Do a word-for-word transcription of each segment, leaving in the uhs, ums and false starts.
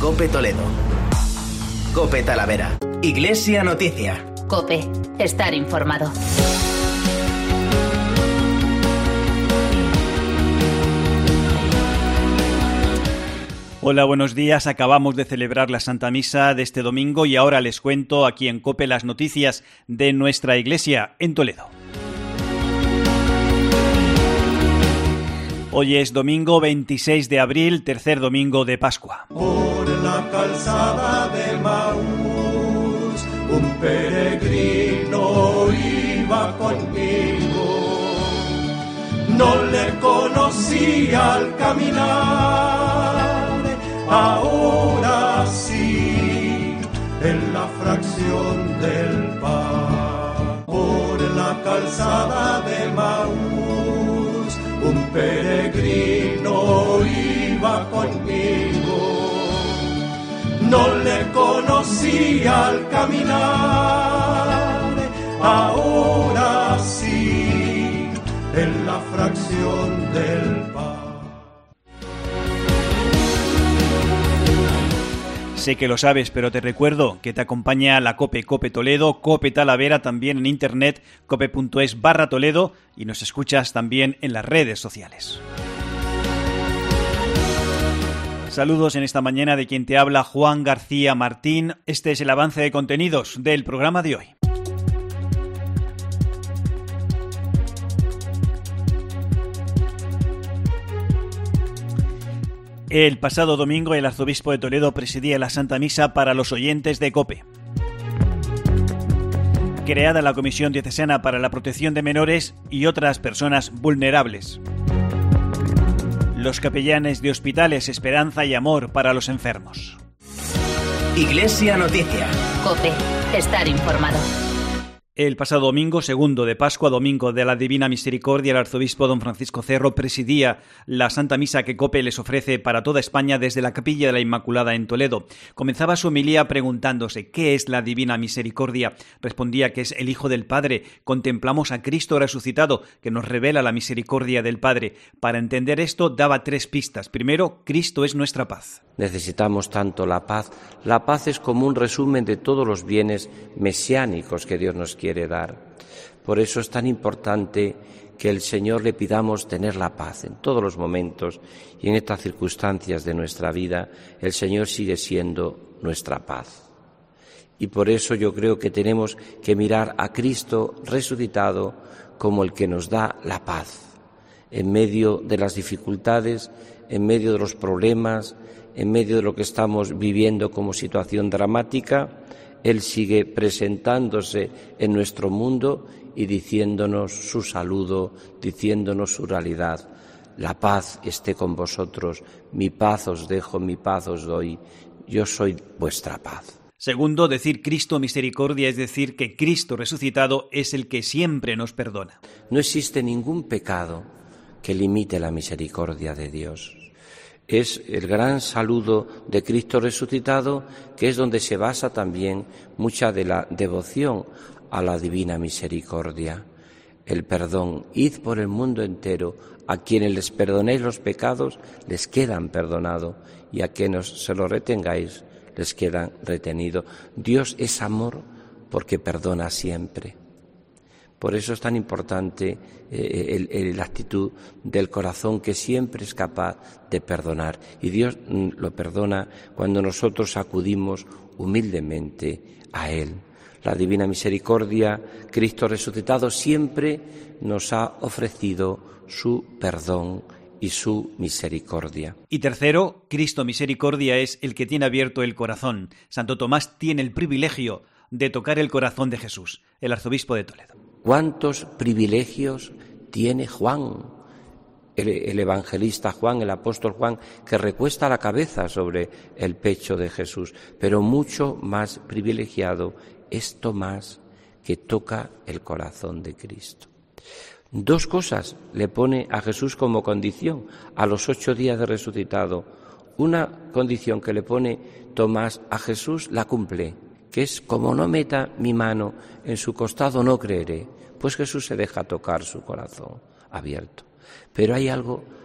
COPE Toledo. COPE Talavera. Iglesia Noticia. COPE. Estar informado. Hola, buenos días. Acabamos de celebrar la Santa Misa de este domingo y ahora les cuento aquí en COPE las noticias de nuestra iglesia en Toledo. Hoy es domingo veintiséis de abril, tercer domingo de Pascua. Por la calzada de Maús, un peregrino iba conmigo. No le conocía al caminar. Ahora sí, en la fracción del pan, por la calzada de Maús, un peregrino iba conmigo. No le conocía al caminar, ahora sí, en la fracción del pan. Sé que lo sabes, pero te recuerdo que te acompaña la COPE, COPE Toledo, COPE Talavera, también en internet, cope.es barra Toledo, y nos escuchas también en las redes sociales. Saludos en esta mañana de quien te habla, Juan García Martín. Este es el avance de contenidos del programa de hoy. El pasado domingo el arzobispo de Toledo presidía la Santa Misa para los oyentes de COPE. Creada la Comisión Diocesana para la Protección de Menores y otras personas vulnerables. Los capellanes de hospitales Esperanza y Amor para los enfermos. Iglesia Noticia. COPE. Estar informado. El pasado domingo, segundo de Pascua, domingo de la Divina Misericordia, el arzobispo don Francisco Cerro presidía la Santa Misa que COPE les ofrece para toda España desde la Capilla de la Inmaculada en Toledo. Comenzaba su homilía preguntándose ¿qué es la Divina Misericordia? Respondía que es el Hijo del Padre. Contemplamos a Cristo resucitado que nos revela la misericordia del Padre. Para entender esto daba tres pistas. Primero, Cristo es nuestra paz. Necesitamos tanto la paz. La paz es como un resumen de todos los bienes mesiánicos que Dios nos quiere dar. Por eso es tan importante que el Señor le pidamos tener la paz en todos los momentos y en estas circunstancias de nuestra vida. El Señor sigue siendo nuestra paz. Y por eso yo creo que tenemos que mirar a Cristo resucitado como el que nos da la paz en medio de las dificultades, en medio de los problemas, en medio de lo que estamos viviendo como situación dramática. Él sigue presentándose en nuestro mundo y diciéndonos su saludo, diciéndonos su realidad. La paz esté con vosotros, mi paz os dejo, mi paz os doy, yo soy vuestra paz. Segundo, decir Cristo misericordia, es decir, que Cristo resucitado es el que siempre nos perdona. No existe ningún pecado que limite la misericordia de Dios. Es el gran saludo de Cristo resucitado, que es donde se basa también mucha de la devoción a la divina misericordia. El perdón, id por el mundo entero, a quienes les perdonéis los pecados, les quedan perdonados, y a quienes se los retengáis, les quedan retenidos. Dios es amor porque perdona siempre. Por eso es tan importante eh, el, el, la actitud del corazón que siempre es capaz de perdonar. Y Dios mm, lo perdona cuando nosotros acudimos humildemente a Él. La Divina Misericordia, Cristo resucitado, siempre nos ha ofrecido su perdón y su misericordia. Y tercero, Cristo misericordia es el que tiene abierto el corazón. Santo Tomás tiene el privilegio de tocar el corazón de Jesús, el arzobispo de Toledo. ¿Cuántos privilegios tiene Juan, el, el evangelista Juan, el apóstol Juan, que recuesta la cabeza sobre el pecho de Jesús? Pero mucho más privilegiado es Tomás, que toca el corazón de Cristo. Dos cosas le pone a Jesús como condición a los ocho días de resucitado. Una condición que le pone Tomás a Jesús la cumple, que es: como no meta mi mano en su costado no creeré. Pues Jesús se deja tocar su corazón abierto. Pero hay algo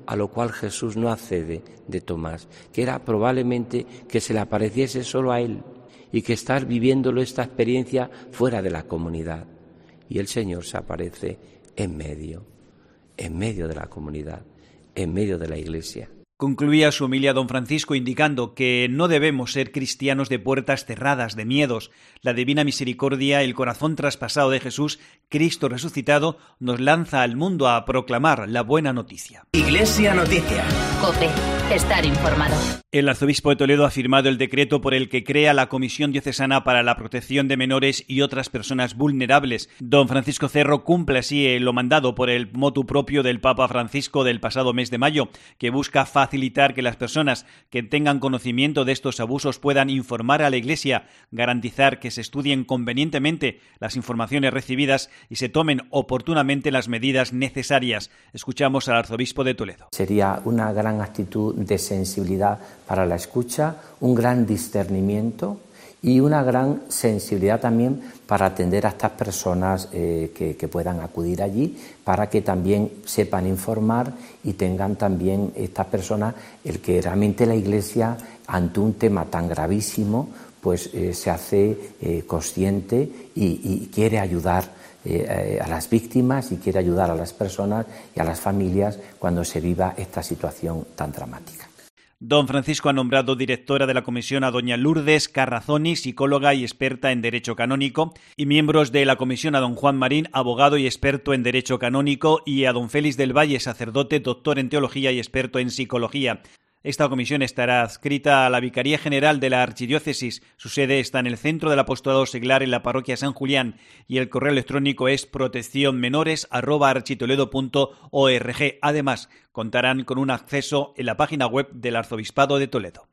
a lo cual Jesús no accede de Tomás, que era probablemente que se le apareciese solo a él y que estar viviéndolo esta experiencia fuera de la comunidad. Y el Señor se aparece en medio, en medio de la comunidad, en medio de la Iglesia. Concluía su homilia don Francisco indicando que no debemos ser cristianos de puertas cerradas, de miedos. La divina misericordia, el corazón traspasado de Jesús, Cristo resucitado, nos lanza al mundo a proclamar la buena noticia. Iglesia Noticia. COPE. Estar informado. El arzobispo de Toledo ha firmado el decreto por el que crea la Comisión Diocesana para la Protección de Menores y otras personas vulnerables. Don Francisco Cerro cumple así lo mandado por el motu propio del Papa Francisco del pasado mes de mayo, que busca facilitar que las personas que tengan conocimiento de estos abusos puedan informar a la Iglesia, garantizar que se estudien convenientemente las informaciones recibidas y se tomen oportunamente las medidas necesarias. Escuchamos al arzobispo de Toledo. Sería una gran actitud de sensibilidad para la escucha, un gran discernimiento y una gran sensibilidad también para atender a estas personas eh, que, que puedan acudir allí, para que también sepan informar y tengan también estas personas el que realmente la Iglesia, ante un tema tan gravísimo, pues eh, se hace eh, consciente y, y quiere ayudar eh, a las víctimas y quiere ayudar a las personas y a las familias cuando se viva esta situación tan dramática. Don Francisco ha nombrado directora de la comisión a doña Lourdes Carrazoni, psicóloga y experta en Derecho Canónico, y miembros de la comisión a don Juan Marín, abogado y experto en Derecho Canónico, y a don Félix del Valle, sacerdote, doctor en Teología y experto en Psicología. Esta comisión estará adscrita a la Vicaría General de la Archidiócesis. Su sede está en el Centro del Apostolado Seglar en la Parroquia San Julián y el correo electrónico es proteccionmenores arroba architoledo punto org. Además, contarán con un acceso en la página web del Arzobispado de Toledo.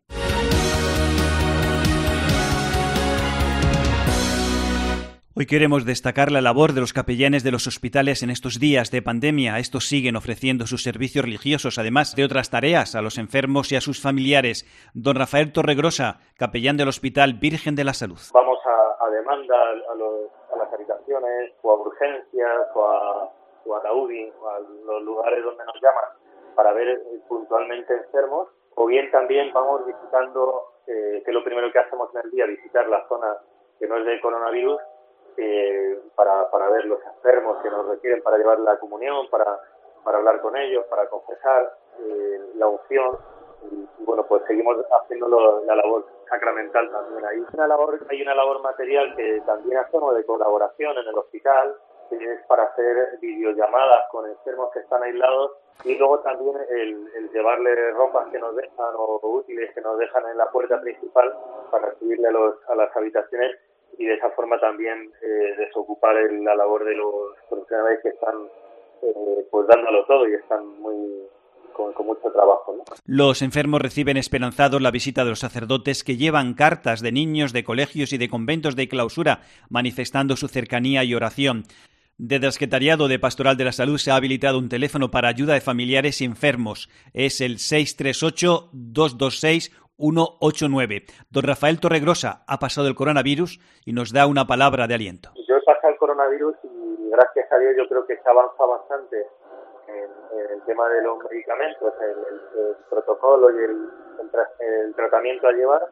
Hoy queremos destacar la labor de los capellanes de los hospitales en estos días de pandemia. Estos siguen ofreciendo sus servicios religiosos, además de otras tareas, a los enfermos y a sus familiares. Don Rafael Torregrosa, capellán del Hospital Virgen de la Salud. Vamos a, a demanda a, los, a las habitaciones, o a urgencias, o a, o a la U B I, o a los lugares donde nos llaman para ver puntualmente enfermos, o bien también vamos visitando, eh, que lo primero que hacemos en el día, visitar la zona que no es de coronavirus, Eh, para, para ver los enfermos que nos requieren para llevar la comunión, para, para hablar con ellos, para confesar eh, la unción y, y bueno, pues seguimos haciendo lo, la labor sacramental también ahí. Una labor, hay una labor material que también hacemos de colaboración en el hospital, que es para hacer videollamadas con enfermos que están aislados y luego también el, el llevarle ropas que nos dejan o útiles que nos dejan en la puerta principal para recibirle a, los, a las habitaciones y de esa forma también eh, desocupar el, la labor de los profesionales que están eh, pues dándolo todo y están muy con, con mucho trabajo, ¿no? Los enfermos reciben esperanzados la visita de los sacerdotes que llevan cartas de niños de colegios y de conventos de clausura manifestando su cercanía y oración. Desde el Secretariado de Pastoral de la Salud se ha habilitado un teléfono para ayuda de familiares y enfermos. Es el seis tres ocho, dos dos seis, uno ocho nueve. Don Rafael Torregrosa ha pasado el coronavirus y nos da una palabra de aliento. Yo he pasado el coronavirus y gracias a Dios yo creo que se avanza bastante en, en el tema de los medicamentos, el, el, el protocolo y el, el, el tratamiento a llevar.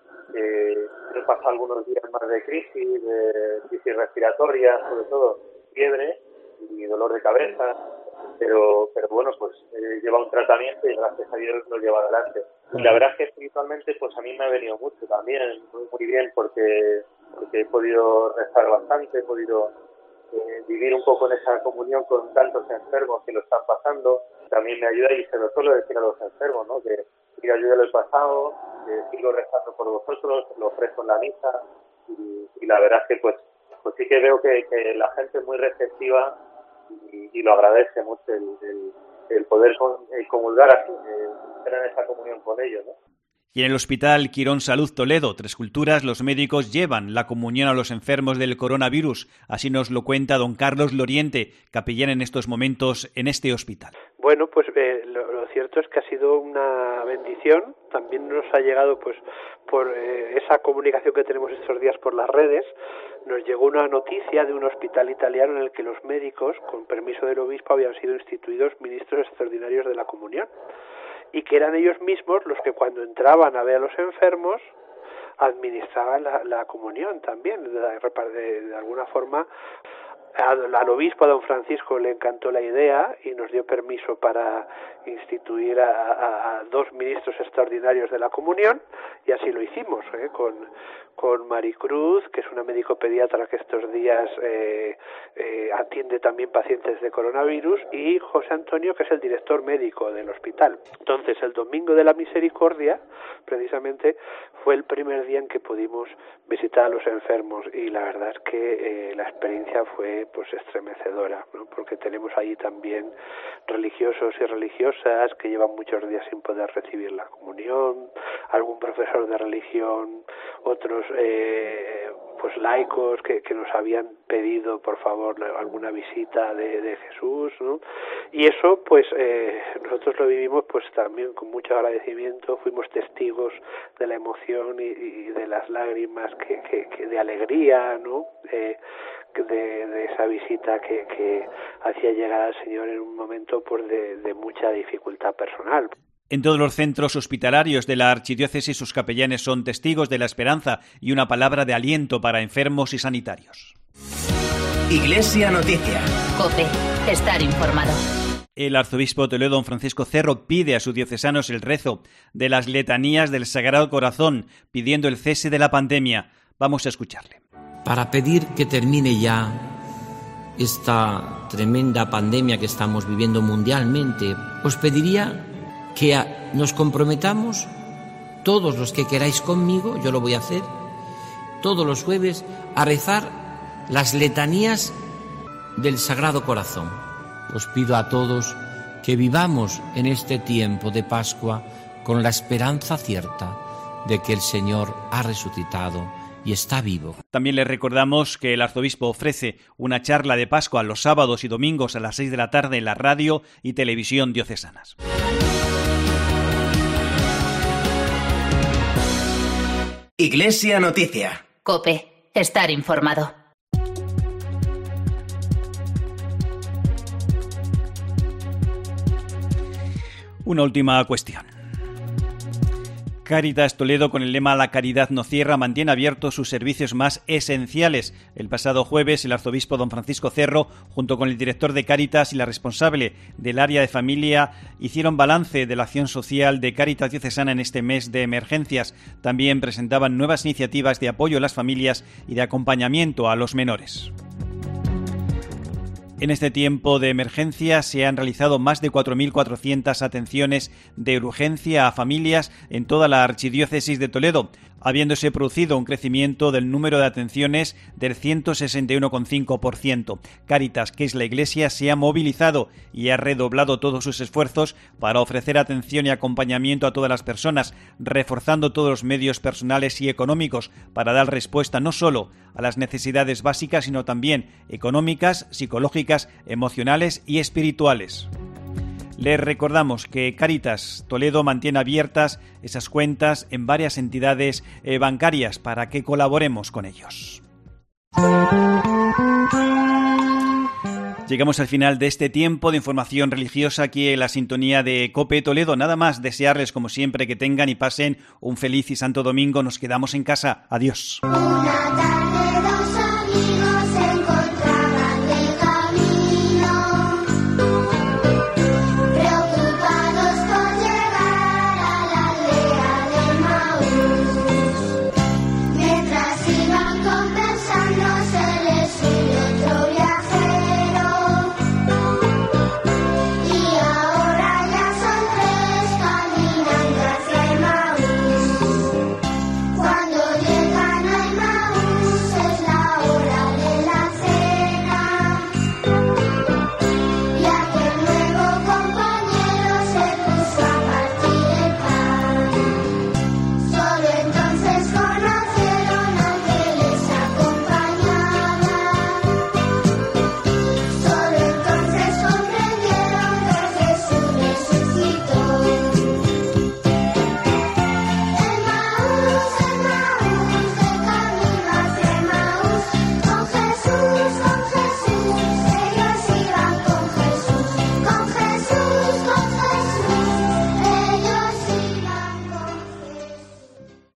Eh, he pasado algunos días más de crisis, de crisis respiratoria, sobre todo fiebre y dolor de cabeza, pero pero bueno, pues eh, lleva un tratamiento y gracias a Dios lo lleva adelante. Y la verdad es que espiritualmente pues a mí me ha venido mucho también, muy, muy bien, porque, porque he podido rezar bastante, he podido eh, vivir un poco en esa comunión con tantos enfermos que lo están pasando. También me ayuda y se lo suelo decir a los enfermos, ¿no? Que pido ayuda del pasado, que sigo rezando por vosotros, lo ofrezco en la misa y, y la verdad es que pues pues sí que veo que, que la gente es muy receptiva y, y lo agradece mucho el, el, el poder con, el comulgar así, el tener esa comunión con ellos, ¿no? Y en el Hospital Quirón Salud Toledo, Tres Culturas, los médicos llevan la comunión a los enfermos del coronavirus. Así nos lo cuenta don Carlos Loriente, capellán en estos momentos en este hospital. Bueno, pues eh, lo, lo cierto es que ha sido una bendición. También nos ha llegado, pues, por eh, esa comunicación que tenemos estos días por las redes, nos llegó una noticia de un hospital italiano en el que los médicos, con permiso del obispo, habían sido instituidos ministros extraordinarios de la comunión, y que eran ellos mismos los que cuando entraban a ver a los enfermos administraban la, la comunión también, de, de, de alguna forma. Al, al obispo, a don Francisco, le encantó la idea y nos dio permiso para instituir a, a, a dos ministros extraordinarios de la comunión, y así lo hicimos, ¿eh? con, con Maricruz, que es una médico pediatra que estos días eh, eh, atiende también pacientes de coronavirus, y José Antonio, que es el director médico del hospital. Entonces, el Domingo de la Misericordia, precisamente, fue el primer día en que pudimos visitar a los enfermos, y la verdad es que eh, la experiencia fue pues estremecedora, ¿no? Porque tenemos allí también religiosos y religiosas que llevan muchos días sin poder recibir la comunión, algún profesor de religión, otros eh, pues laicos que, que nos habían pedido por favor alguna visita de, de Jesús, ¿no? Y eso pues eh, nosotros lo vivimos pues también con mucho agradecimiento, fuimos testigos de la emoción y, y de las lágrimas que, que, que de alegría, ¿no? Eh, De, de esa visita que, que hacía llegar al Señor en un momento pues, de, de mucha dificultad personal. En todos los centros hospitalarios de la archidiócesis, sus capellanes son testigos de la esperanza y una palabra de aliento para enfermos y sanitarios. Iglesia Noticia. COPE. Estar informado. El arzobispo de Toledo, don Francisco Cerro, pide a sus diocesanos el rezo de las letanías del Sagrado Corazón, pidiendo el cese de la pandemia. Vamos a escucharle. Para pedir que termine ya esta tremenda pandemia que estamos viviendo mundialmente, os pediría que nos comprometamos, todos los que queráis conmigo, yo lo voy a hacer, todos los jueves, a rezar las letanías del Sagrado Corazón. Os pido a todos que vivamos en este tiempo de Pascua con la esperanza cierta de que el Señor ha resucitado y está vivo. También les recordamos que el arzobispo ofrece una charla de Pascua los sábados y domingos a las seis de la tarde en la radio y televisión diocesanas. Iglesia Noticia. COPE. Estar informado. Una última cuestión. Cáritas Toledo, con el lema "La caridad no cierra", mantiene abiertos sus servicios más esenciales. El pasado jueves, el arzobispo don Francisco Cerro, junto con el director de Cáritas y la responsable del área de familia, hicieron balance de la acción social de Cáritas diocesana en este mes de emergencias. También presentaban nuevas iniciativas de apoyo a las familias y de acompañamiento a los menores. En este tiempo de emergencia se han realizado más de cuatro mil cuatrocientas atenciones de urgencia a familias en toda la archidiócesis de Toledo, habiéndose producido un crecimiento del número de atenciones del ciento sesenta y uno coma cinco por ciento. Cáritas, que es la Iglesia, se ha movilizado y ha redoblado todos sus esfuerzos para ofrecer atención y acompañamiento a todas las personas, reforzando todos los medios personales y económicos para dar respuesta no solo a las necesidades básicas, sino también económicas, psicológicas, emocionales y espirituales. Les recordamos que Cáritas Toledo mantiene abiertas esas cuentas en varias entidades eh, bancarias para que colaboremos con ellos. Llegamos al final de este tiempo de información religiosa aquí en la sintonía de COPE Toledo. Nada más, desearles como siempre que tengan y pasen un feliz y santo domingo. Nos quedamos en casa. Adiós.